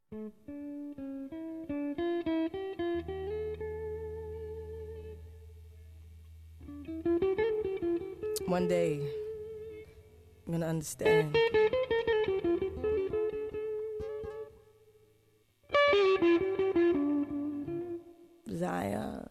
One day, I'm gonna understand. Zion.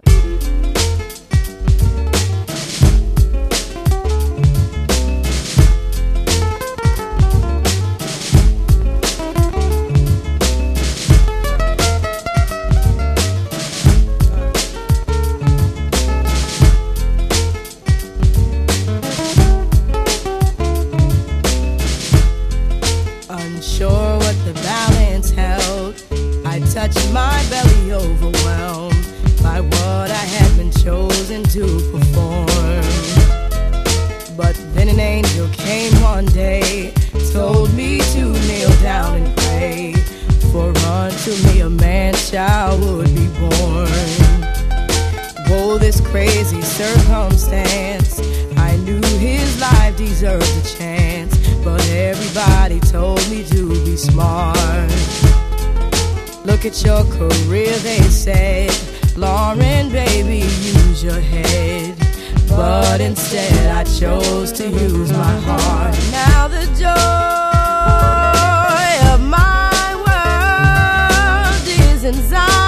Unsure what the balance held, I touched my belly, overwhelmed by what I had been chosen to perform. But then an angel came one day, told me to kneel down and pray, for unto me a man-child would be born. Whoa, this crazy circumstance, I knew his life deserved a chance, but everybody told me to be smart. Look at your career, they said, Lauren, baby, use your head. But instead I chose to use my heart. Now the joy of my world is in Zion.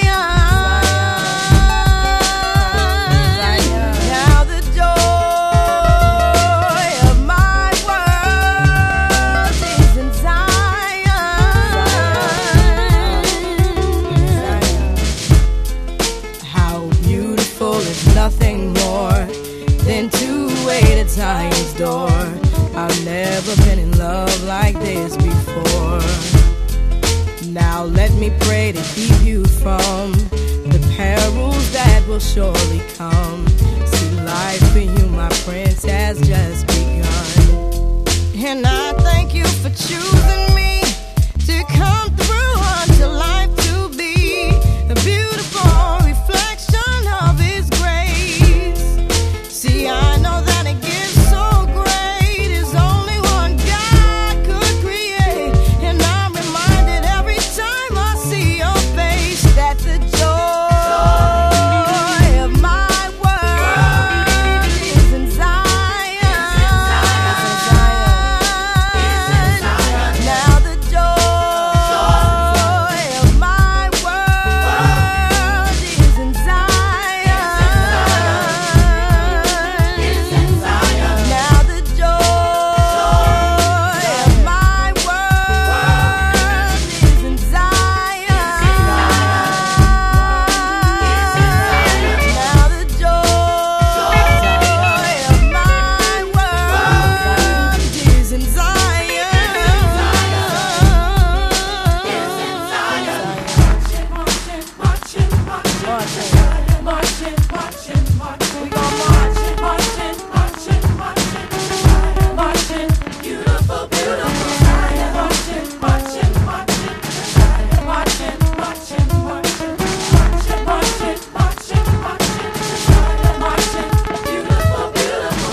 Nothing more than to wait at Zion's door. I've never been in love like this before. Now let me pray to keep you from the perils that will surely come. See, life for you, my prince, has just begun. And I thank you for choosing me to come through unto life to be a beautiful reflection of His grace. See, I know that a gift so great is only one God could create. And I'm reminded every time I see your face that the joy of my world is in Zion. Now the joy of my world is in Zion. Now the joy of my world is in Zion. Now the joy of my world is in Zion. We gon' march, beautiful, beautiful Zion. Marching, beautiful, beautiful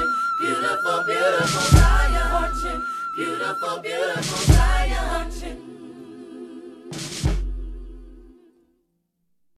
Zion. Beautiful, beautiful Zion.